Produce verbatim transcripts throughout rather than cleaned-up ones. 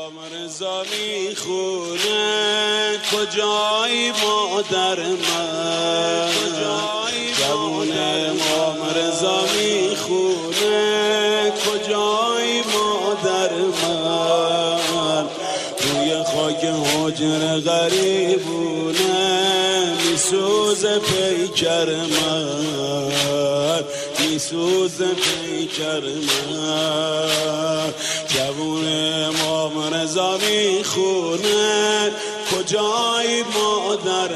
رضا میخونه کجایی مادر من، جوون امام رضا میخونه کجایی مادر من، روی خاک حجر غریبونه میسوزه پیکر من، میسوزه پیکر من. جوون امام رضا میخونه کجایی مادر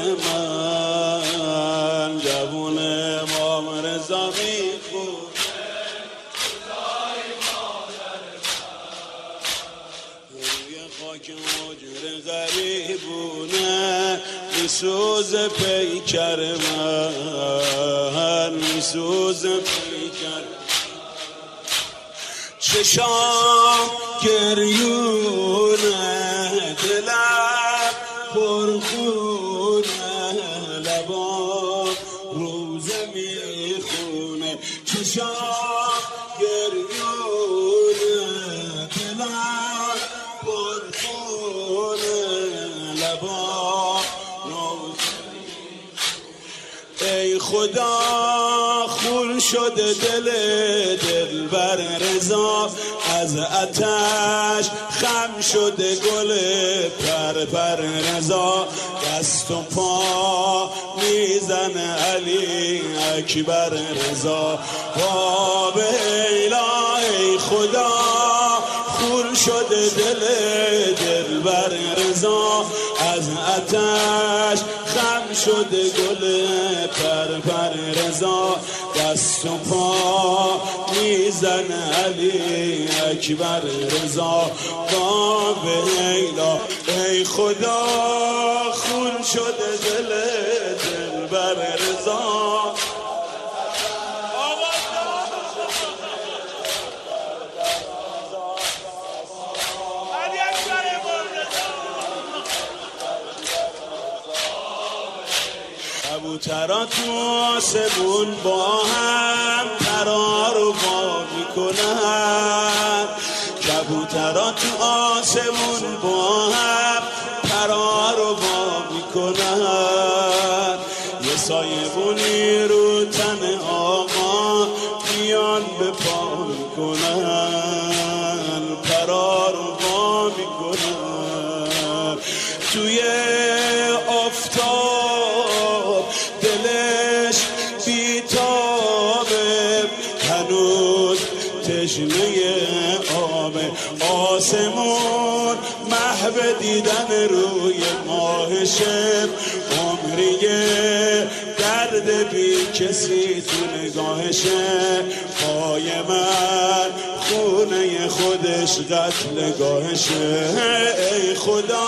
من، جوون امام رضا میخونه کجایی مادر من، روی خاک حجر غریبونه میسوزه پیکر من، میسوزه پیکر. چشام گریونه دلم پرخونه، لبام روزه میخونه. چشام گریونه دلم پرخونه، لبام روزه میخونه. ای خدا خون شده دل دلبر رضا، از آتش خم شده گل پر پر رضا، دست و پا میزنه علی اکبر رضا. باب ایلا ای خدا خون شده دل دلبر رضا، از آتش خم شده گل پر پر رضا، دست و پا میزنه علی اکبر رضا. باب ایلا ای خدا خون شده دل دلبر رضا. کبوترها تو آسمون با هم پرا رو وا میکنن، کبوترها تو آسمون با هم پرا رو وا میکنن. یه سایبونی رو تن آقا میان به پا میکنن، پرا رو وا میکنن. توی آفتاب دلش بیتابه، هنوز تشنه آبه. آسمون محو دیدن روی ماه شب، عمریه درد بی کسی تو نگاهشه. پای من خونه خودش قتل گاهشه. ای خدا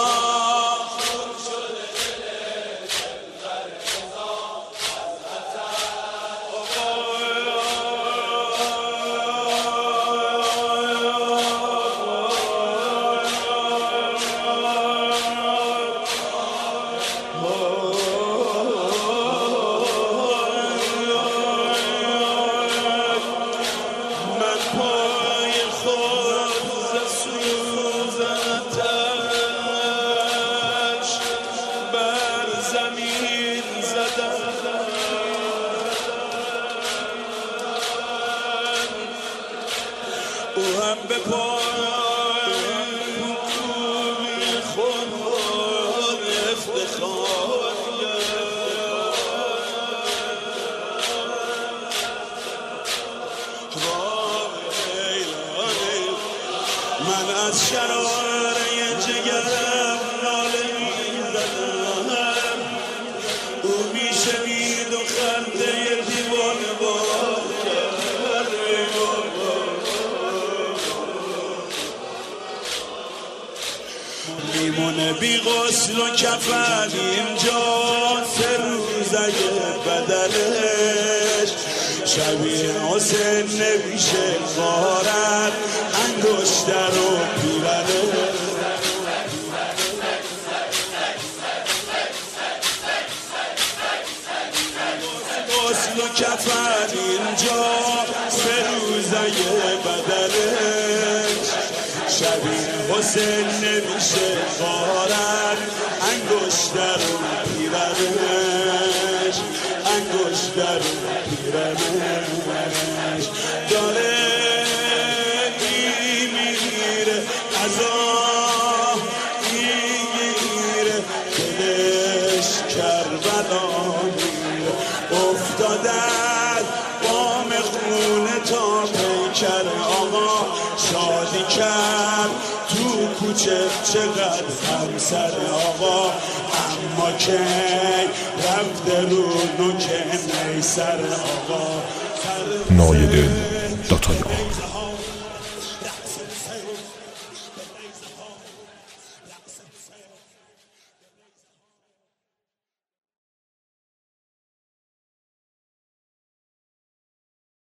او هم به پای کوبی خود افتخار من از شراره جگرم ناله میزدم، او میشنید و خنده دیوانه بار میمونه بی غسل و کفن اینجا سه روزه بدنش، شبیه حسین نمیشه غارت انگشتر و پیرنه. غسل و کفن اینجا سه روزه بدنش، شبیه شبیه حسین نمیشه غارت انگشتر و پیرنش انگشتر و پیرنش داره میمیره ازا میگیره دلش کربلا میره افتادن بام خونه تا پیکر آقا شادی کرد تو کوچه چقدر همسر آقا اما که رفته رو نوک نیسر آقا نایدل داتایا